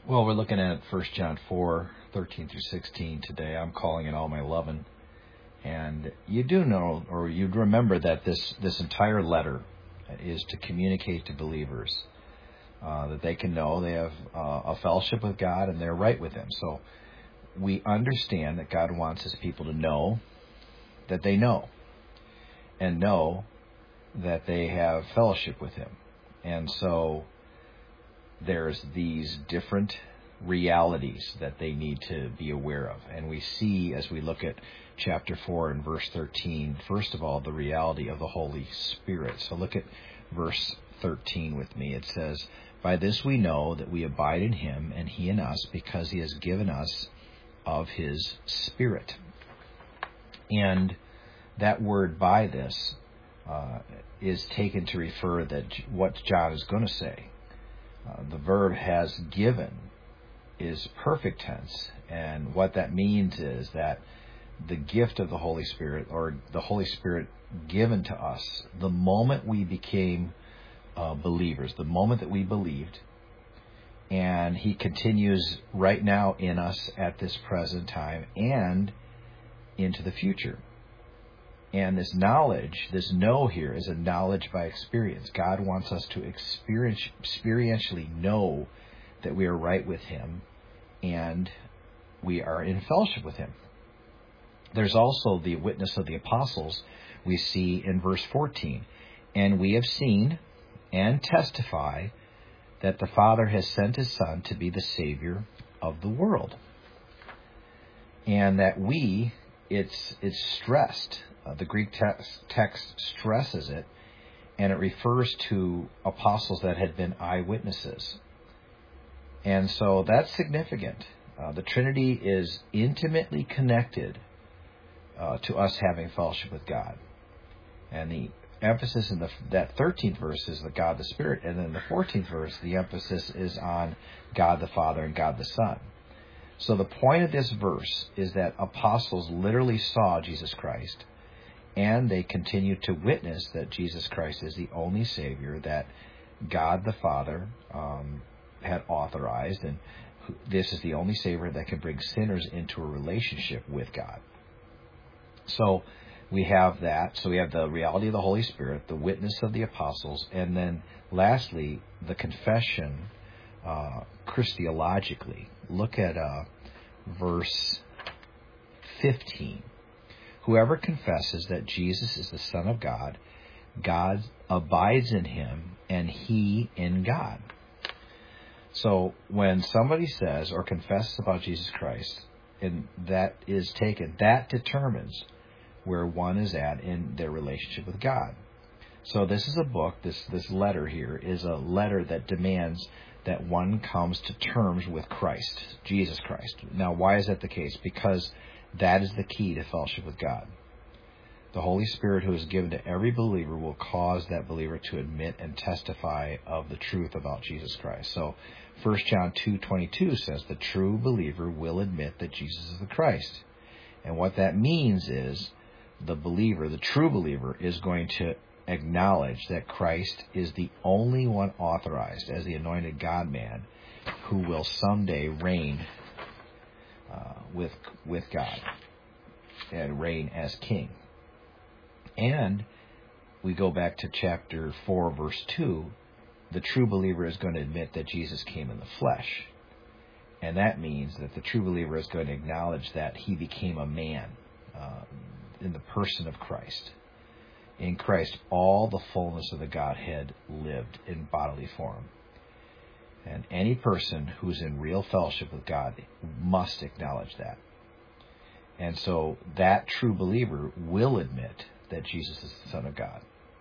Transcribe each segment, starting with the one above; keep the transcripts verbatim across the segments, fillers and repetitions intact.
Well, we're looking at First John four, thirteen through sixteen today. I'm calling it All My Lovin'. And you do know, or you'd remember that this, this entire letter is to communicate to believers uh, that they can know they have uh, a fellowship with God and they're right with Him. So we understand that God wants His people to know that they know, and know that they have fellowship with Him. And so there's these different realities that they need to be aware of. And we see, as we look at chapter four and verse thirteen, first of all, the reality of the Holy Spirit. So look at verse thirteen with me. It says, "By this we know that we abide in Him, and He in us, because He has given us of His Spirit." And that word "by this" uh, is taken to refer that what John is going to say. Uh, the verb "has given" is perfect tense, and what that means is that the gift of the Holy Spirit, or the Holy Spirit given to us, the moment we became uh, believers, the moment that we believed, and He continues right now in us at this present time and into the future. And this knowledge, this know here, is a knowledge by experience. God wants us to experience, experientially know that we are right with Him and we are in fellowship with Him. There's also the witness of the apostles we see in verse fourteen. "And we have seen and testify that the Father has sent His Son to be the Savior of the world." And that we, it's, it's stressed. Uh, the Greek text, text stresses it, and it refers to apostles that had been eyewitnesses. And so that's significant. Uh, the Trinity is intimately connected uh, to us having fellowship with God. And the emphasis in the, that thirteenth verse is the God the Spirit, and then the fourteenth verse, the emphasis is on God the Father and God the Son. So the point of this verse is that apostles literally saw Jesus Christ, and they continue to witness that Jesus Christ is the only Savior that God the Father um, had authorized, and this is the only Savior that can bring sinners into a relationship with God. So we have that. So we have the reality of the Holy Spirit, the witness of the apostles, and then lastly, the confession uh, Christologically. Look at uh, verse fifteen. "Whoever confesses that Jesus is the Son of God, God abides in him, and he in God." So when somebody says or confesses about Jesus Christ, and that is taken, that determines where one is at in their relationship with God. So this is a book, this, this letter here is a letter that demands that one comes to terms with Christ, Jesus Christ. Now, why is that the case? Because that is the key to fellowship with God. The Holy Spirit who is given to every believer will cause that believer to admit and testify of the truth about Jesus Christ. So First John two twenty-two says the true believer will admit that Jesus is the Christ. And what that means is the believer, the true believer, is going to acknowledge that Christ is the only one authorized as the anointed God-man who will someday reign uh, with with God and reign as king. And we go back to chapter four, verse two, the true believer is going to admit that Jesus came in the flesh. And that means that the true believer is going to acknowledge that He became a man uh, in the person of Christ. In Christ, all the fullness of the Godhead lived in bodily form. And any person who's in real fellowship with God must acknowledge that. And so that true believer will admit that Jesus is the Son of God.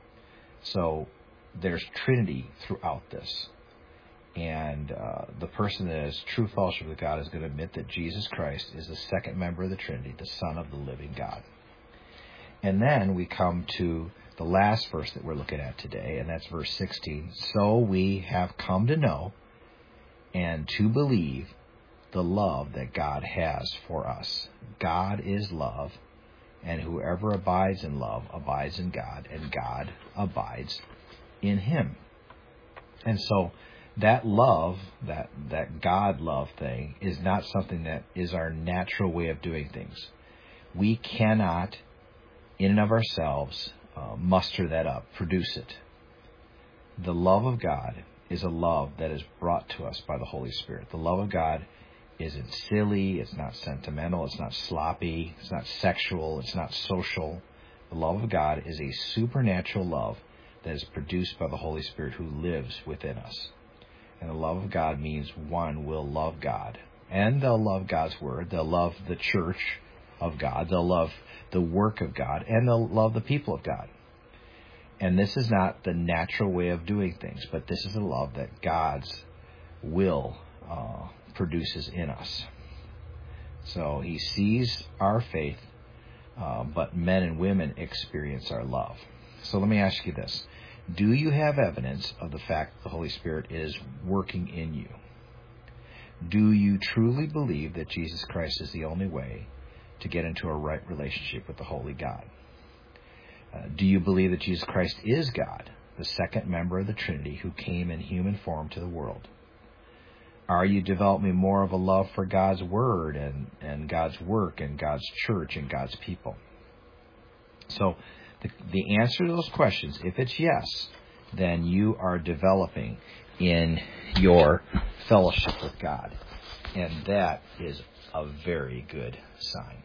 So there's Trinity throughout this. And uh, the person that has true fellowship with God is going to admit that Jesus Christ is the second member of the Trinity, the Son of the living God. And then we come to the last verse that we're looking at today, and that's verse sixteen. "So we have come to know and to believe the love that God has for us. God is love, and whoever abides in love abides in God, and God abides in him." And so that love, that, that God love thing, is not something that is our natural way of doing things. We cannot, in and of ourselves, uh, muster that up, produce it. The love of God is a love that is brought to us by the Holy Spirit. The love of God isn't silly, it's not sentimental, it's not sloppy, it's not sexual, it's not social. The love of God is a supernatural love that is produced by the Holy Spirit who lives within us. And the love of God means one will love God. And they'll love God's Word. They'll love the church of God. They'll love the work of God. And they'll love the people of God. And this is not the natural way of doing things, but this is a love that God's will uh, produces in us. So he sees our faith, uh, but men and women experience our love. So let me ask you this. Do you have evidence of the fact that the Holy Spirit is working in you? Do you truly believe that Jesus Christ is the only way to get into a right relationship with the Holy God? Uh, do you believe that Jesus Christ is God, the second member of the Trinity who came in human form to the world? Are you developing more of a love for God's Word and, and God's work and God's church and God's people? So the, the answer to those questions, if it's yes, then you are developing in your fellowship with God. And that is a very good sign.